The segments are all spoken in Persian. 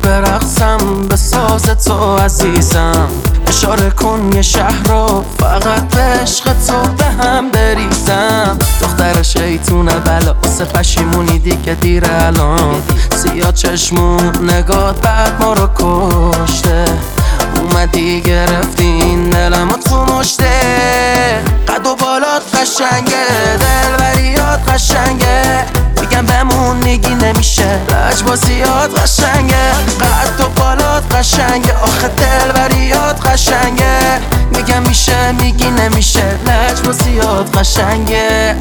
برقصم به ساز تو عزیزم. اشاره کن یه شهر رو فقط به عشق تو به هم بریزم. دختر شیطونه بلا واسه پشیمونی دیگه دیره الان. سیاه چشمون نگات بعد ما رو کشته. اومدی گرفتی این دلمو تو مشته. قد و بالات قشنگه، دلبریات قشنگه. میگم بمون میگی نمیشه، لجبازیات قشنگه. قد و بالات قشنگه، آخه دلبریات قشنگه. میگم میشه میگی نمیشه، لجبازیات قشنگه.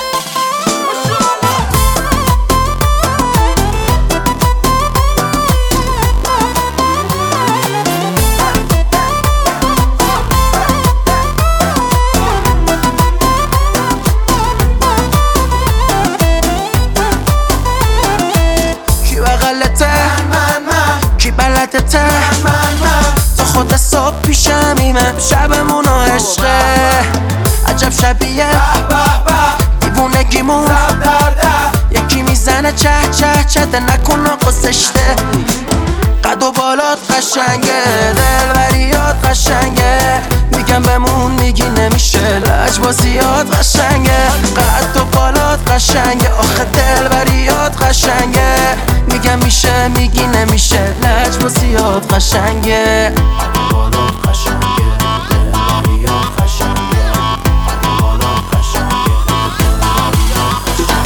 کی بلدته تا خود صبح پیشمیمه، شبمون و عشقه. عجب شبیه دیوونگیمون، یکی میزنه چه چه چه ده نکن آقا زشته. قد و بالات قشنگه، دلبریات قشنگه. میگم بمون میگی نمیشه، لجبازیات قشنگه. قد و بالات قشنگه، آخه دلبریات قشنگه. میگم میشه میگی نمیشه، لجبازیات قشنگه. قد و بالات قشنگه، دلبریات قشنگه. قد و بالات قشنگه، دلبریات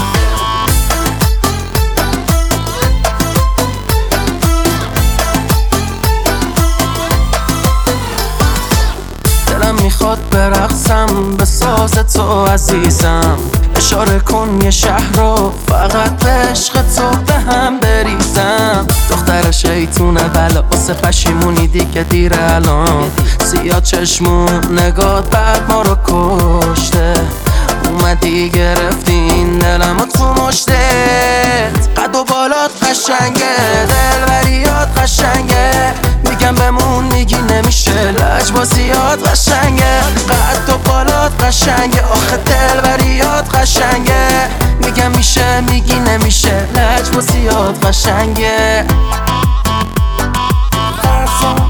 قشنگه. دلم میخواد برقصم به ساز تو عزیزم. اشاره کن یه شهر رو فقط به عشق تو به هم بریزم. دختر شیطونه بلا واسه پشیمونی دیگه دیره الان. سیاه چشمون نگات بعد ما رو کشته. اومدی گرفتی این دلمو تو مشتت. قد و بالات قشنگه، دلبریات قشنگه. میگم بمون میگی نمیشه، لجبازیات قشنگه. قد و بالات قشنگه، آخه دلبریات قشنگه. میگم میشه میگی نمیشه، لجبازیات قشنگه.